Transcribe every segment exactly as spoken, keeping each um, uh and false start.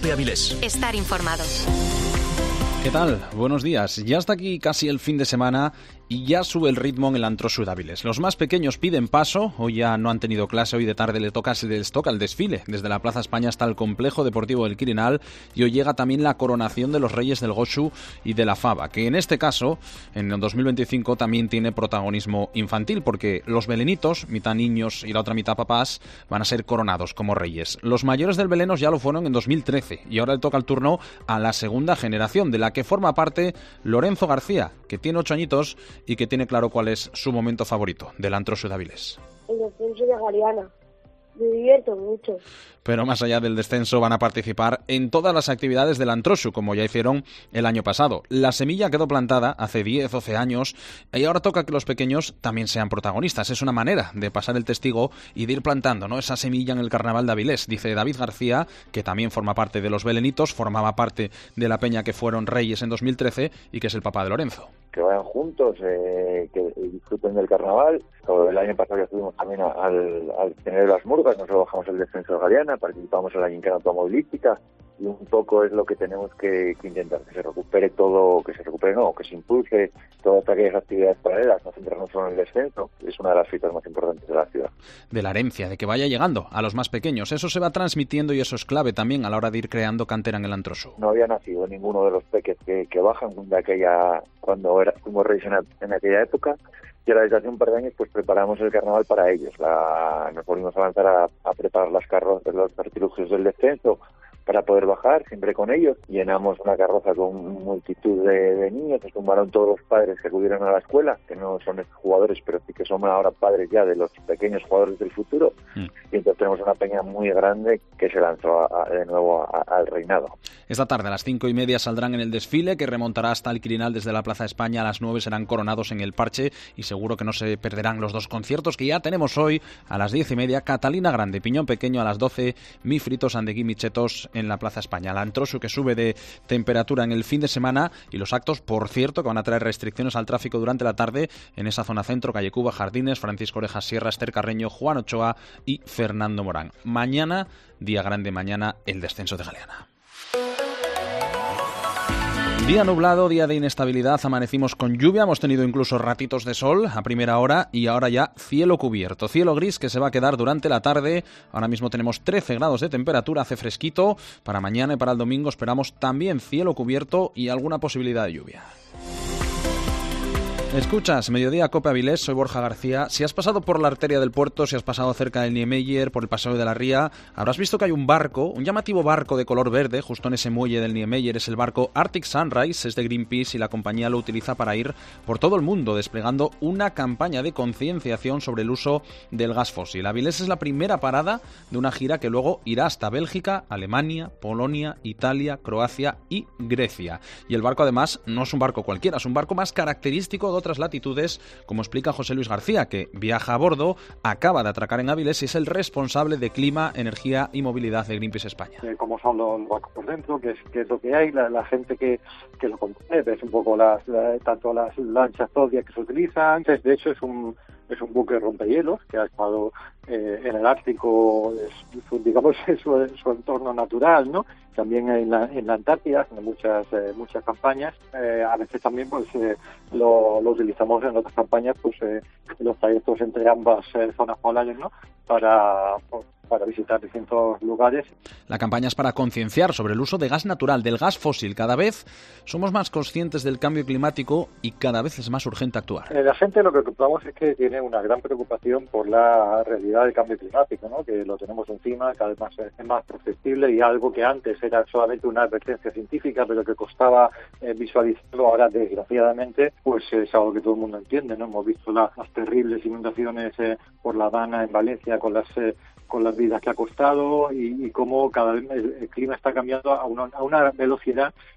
COPE Avilés. Estar informado. ¿Qué tal? Buenos días. Ya está aquí casi el fin de semana y ya sube el ritmo en el Antrosu de Avilés. Los más pequeños piden paso, hoy ya no han tenido clase, hoy de tarde les toca, les toca el desfile. Desde la Plaza España hasta el Complejo Deportivo del Quirinal y hoy llega también la coronación de los Reyes del Goshu y de la Faba, que en este caso, en el dos mil veinticinco, también tiene protagonismo infantil, porque los belenitos, mitad niños y la otra mitad papás, van a ser coronados como reyes. Los mayores del Belenos ya lo fueron en dos mil trece y ahora le toca el turno a la segunda generación, de la que forma parte Lorenzo García, que tiene ocho añitos y que tiene claro cuál es su momento favorito del Antrosu de Avilés. El descenso de Galiana. Me divierto mucho. Pero más allá del descenso van a participar en todas las actividades del Antrosu, como ya hicieron el año pasado. La semilla quedó plantada hace diez, doce años y ahora toca que los pequeños también sean protagonistas. Es una manera de pasar el testigo y de ir plantando, ¿no?, esa semilla en el Carnaval de Avilés. Dice David García, que también forma parte de los belenitos, formaba parte de la peña que fueron reyes en dos mil trece y que es el papá de Lorenzo. Que vayan juntos, eh, que disfruten del carnaval. El año pasado ya estuvimos también al, al tener las murgas, nos trabajamos el descenso de Galiana, participamos en la gincana automovilística y un poco es lo que tenemos que, que intentar, que se recupere todo, que se recupere no, que se impulse todas aquellas actividades paralelas, no centrarnos solo en el descenso, es una de las fiestas más importantes de la ciudad. De la herencia, de que vaya llegando a los más pequeños, eso se va transmitiendo y eso es clave también a la hora de ir creando cantera en el Antrosu. No había nacido ninguno de los peques que, que bajan de aquella, cuando era, fuimos reyes en, en aquella época. Y ahora desde hace un par de años pues preparamos el carnaval para ellos. La, nos volvimos a lanzar a, a preparar las carrozas, los artilugios del descenso para poder bajar, siempre con ellos. Llenamos una carroza con multitud de, de niños, se sumaron todos los padres que acudieron a la escuela, que no son jugadores, pero sí que son ahora padres ya de los pequeños jugadores del futuro. Mm. Y entonces tenemos una peña muy grande que se lanzó a, a, de nuevo a, a, al reinado. Esta tarde a las cinco y media saldrán en el desfile, que remontará hasta el Quirinal desde la Plaza España. A las nueve serán coronados en el Parche y seguro que no se perderán los dos conciertos que ya tenemos hoy a las diez y media. Catalina Grande, Piñón Pequeño a las doce, Mi Fritos, Andegui Michetos en la Plaza España. La Antrosu, que sube de temperatura en el fin de semana, y los actos, por cierto, que van a traer restricciones al tráfico durante la tarde en esa zona centro, Calle Cuba, Jardines, Francisco Orejas Sierra, Esther Carreño, Juan Ochoa y Fernando Morán. Mañana, día grande, mañana el descenso de Galeana. Día nublado, día de inestabilidad, amanecimos con lluvia, hemos tenido incluso ratitos de sol a primera hora y ahora ya cielo cubierto, cielo gris que se va a quedar durante la tarde. Ahora mismo tenemos trece grados de temperatura, hace fresquito. Para mañana y para el domingo esperamos también cielo cubierto y alguna posibilidad de lluvia. Escuchas Mediodía Cope Avilés, soy Borja García. Si has pasado por la arteria del puerto, si has pasado cerca del Niemeyer, por el paseo de la Ría, habrás visto que hay un barco, un llamativo barco de color verde, justo en ese muelle del Niemeyer. Es el barco Arctic Sunrise, es de Greenpeace y la compañía lo utiliza para ir por todo el mundo, desplegando una campaña de concienciación sobre el uso del gas fósil. Avilés es la primera parada de una gira que luego irá hasta Bélgica, Alemania, Polonia, Italia, Croacia y Grecia. Y el barco además no es un barco cualquiera, es un barco más característico de otras latitudes, como explica José Luis García, que viaja a bordo, acaba de atracar en Avilés y es el responsable de clima, energía y movilidad de Greenpeace España. Eh, ¿Cómo son los barcos por dentro? ¿Qué es, qué es lo que hay? La, la gente que, que lo compone, ves un poco las, la, tanto las lanchas todias que se utilizan. Entonces, de hecho, es un es un buque rompehielos que ha estado eh, en el Ártico, es, su, digamos, es su, su entorno natural, ¿no? También en la, en la Antártida, en muchas eh, muchas campañas. Eh, a veces también pues eh, lo, lo utilizamos en otras campañas, pues eh, los trayectos entre ambas eh, zonas polares, ¿no? Para pues, para visitar distintos lugares. La campaña es para concienciar sobre el uso de gas natural, del gas fósil. Cada vez somos más conscientes del cambio climático y cada vez es más urgente actuar. Eh, la gente lo que notamos es que tiene una gran preocupación por la realidad del cambio climático, ¿no? Que lo tenemos encima, cada vez más, es más perceptible y algo que antes era solamente una advertencia científica, pero que costaba eh, visualizarlo, ahora desgraciadamente pues es algo que todo el mundo entiende, ¿no? Hemos visto la, las terribles inundaciones eh, por La Habana, en Valencia, con las eh, con las vidas que ha costado y, y cómo cada vez el, el clima está cambiando a una, a una velocidad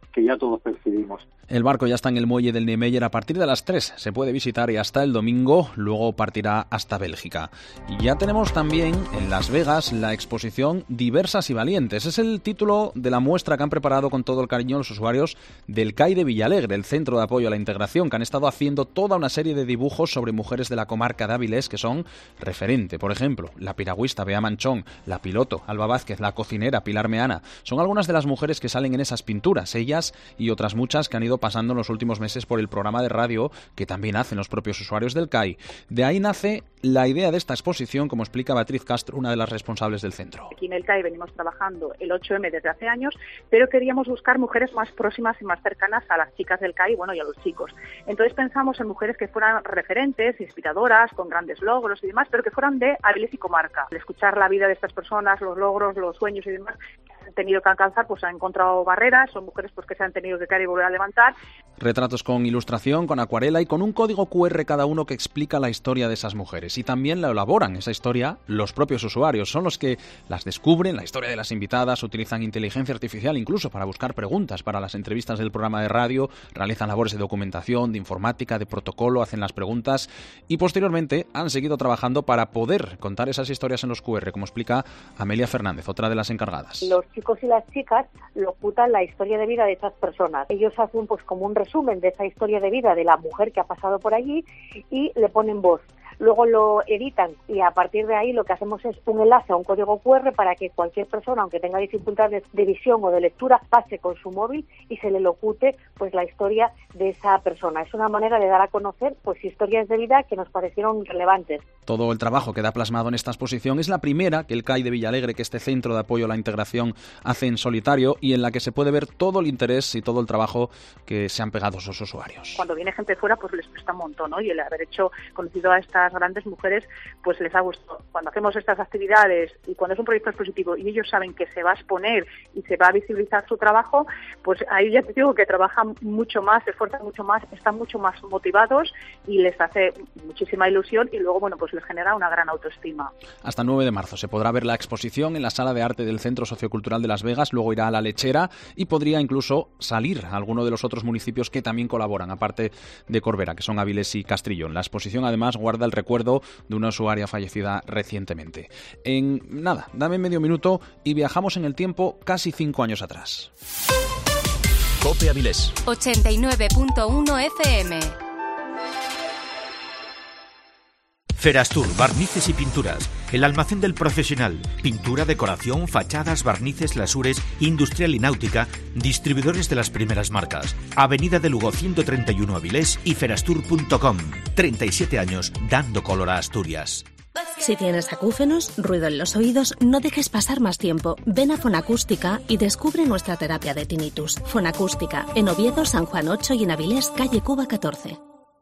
que ya todos percibimos. El barco ya está en el muelle del Niemeyer a partir de las tres. Se puede visitar y hasta el domingo, luego partirá hasta Bélgica. Y ya tenemos también en Las Vegas la exposición Diversas y Valientes. Es el título de la muestra que han preparado con todo el cariño los usuarios del C A I de Villalegre, el Centro de Apoyo a la Integración, que han estado haciendo toda una serie de dibujos sobre mujeres de la comarca de Avilés que son referente. Por ejemplo, la piragüista Bea Manchón, la piloto Alba Vázquez, la cocinera Pilar Meana. Son algunas de las mujeres que salen en esas pinturas, ellas y otras muchas que han ido pasando en los últimos meses por el programa de radio que también hacen los propios usuarios del C A I. De ahí nace la idea de esta exposición, como explica Beatriz Castro, una de las responsables del centro. Aquí en el C A I venimos trabajando el ocho eme desde hace años, pero queríamos buscar mujeres más próximas y más cercanas a las chicas del C A I, bueno, y a los chicos. Entonces pensamos en mujeres que fueran referentes, inspiradoras, con grandes logros y demás, pero que fueran de Avilés y comarca. Al escuchar la vida de estas personas, los logros, los sueños y demás que han tenido que alcanzar, pues han encontrado barreras, son mujeres pues que se han tenido que caer y volver a levantar. Retratos con ilustración, con acuarela y con un código cu erre cada uno que explica la historia de esas mujeres. Y también la elaboran, esa historia, los propios usuarios. Son los que las descubren, la historia de las invitadas, utilizan inteligencia artificial incluso para buscar preguntas para las entrevistas del programa de radio, realizan labores de documentación, de informática, de protocolo, hacen las preguntas y posteriormente han seguido trabajando para poder contar esas historias en los cu erre, como explica Amelia Fernández, otra de las encargadas. Los chicos y las chicas locutan la historia de vida de esas personas. Ellos hacen pues como un resumen de esa historia de vida de la mujer que ha pasado por allí y le ponen voz. Luego lo editan y a partir de ahí lo que hacemos es un enlace a un código cu erre para que cualquier persona, aunque tenga dificultades de visión o de lectura, pase con su móvil y se le locute pues la historia de esa persona. Es una manera de dar a conocer pues historias de vida que nos parecieron relevantes. Todo el trabajo que da plasmado en esta exposición es la primera que el C A I de Villalegre, que este Centro de Apoyo a la Integración, hace en solitario y en la que se puede ver todo el interés y todo el trabajo que se han pegado esos usuarios. Cuando viene gente fuera, pues les presta un montón, ¿no? Y el haber hecho, conocido a estas grandes mujeres, pues les ha gustado. Cuando hacemos estas actividades y cuando es un proyecto expositivo y ellos saben que se va a exponer y se va a visibilizar su trabajo, pues ahí ya te digo que trabajan mucho más, se esfuerzan mucho más, están mucho más motivados y les hace muchísima ilusión y luego, bueno, pues les genera una gran autoestima. Hasta el nueve de marzo se podrá ver la exposición en la Sala de Arte del Centro Sociocultural de Las Vegas, luego irá a La Lechera y podría incluso salir a alguno de los otros municipios que también colaboran, aparte de Corbera, que son Avilés y Castrillón. La exposición además guarda el recuerdo de una usuaria fallecida recientemente. En nada, dame medio minuto y viajamos en el tiempo casi cinco años atrás. COPE Avilés ochenta y nueve punto uno efe eme. Ferastur, barnices y pinturas. El almacén del profesional. Pintura, decoración, fachadas, barnices, lasures, industrial y náutica. Distribuidores de las primeras marcas. Avenida de Lugo ciento treinta y uno Avilés y ferastur punto com. treinta y siete años dando color a Asturias. Si tienes acúfenos, ruido en los oídos, no dejes pasar más tiempo. Ven a Fonacústica y descubre nuestra terapia de tinnitus. Fonacústica, en Oviedo, San Juan ocho y en Avilés, calle Cuba catorce.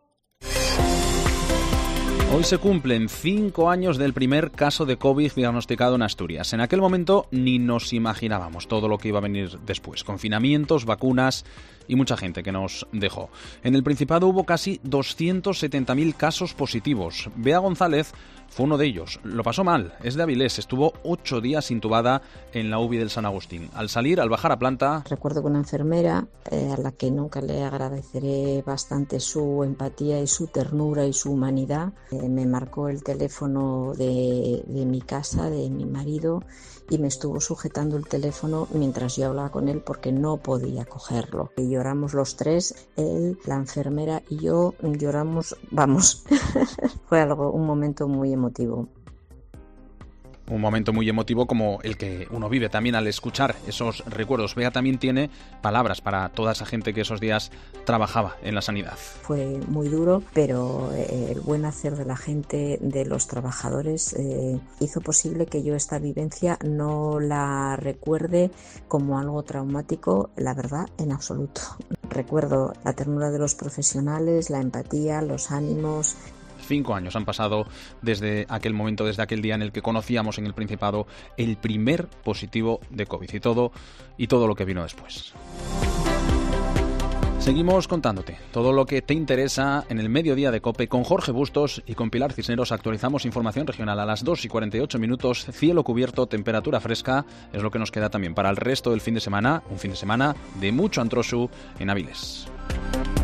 Hoy se cumplen cinco años del primer caso de COVID diagnosticado en Asturias. En aquel momento ni nos imaginábamos todo lo que iba a venir después. Confinamientos, vacunas y mucha gente que nos dejó. En el Principado hubo casi doscientos setenta mil casos positivos. Bea González fue uno de ellos. Lo pasó mal. Es de Avilés. Estuvo ocho días intubada en la U B I del San Agustín. Al salir, al bajar a planta... Recuerdo que una enfermera, eh, a la que nunca le agradeceré bastante su empatía y su ternura y su humanidad, eh, me marcó el teléfono de, de mi casa, de mi marido, y me estuvo sujetando el teléfono mientras yo hablaba con él porque no podía cogerlo. Y lloramos los tres, él, la enfermera y yo, lloramos, vamos, fue algo, un momento muy emotivo. Un momento muy emotivo como el que uno vive también al escuchar esos recuerdos. Bea también tiene palabras para toda esa gente que esos días trabajaba en la sanidad. Fue muy duro, pero eh, el buen hacer de la gente, de los trabajadores, eh, hizo posible que yo esta vivencia no la recuerde como algo traumático, la verdad, en absoluto. Recuerdo la ternura de los profesionales, la empatía, los ánimos. Cinco años han pasado desde aquel momento, desde aquel día en el que conocíamos en el Principado el primer positivo de COVID y todo, y todo lo que vino después. Seguimos contándote todo lo que te interesa en el mediodía de COPE con Jorge Bustos y con Pilar Cisneros. Actualizamos información regional a las dos y cuarenta y ocho minutos. Cielo cubierto, temperatura fresca, es lo que nos queda también para el resto del fin de semana. Un fin de semana de mucho antrosu en Avilés.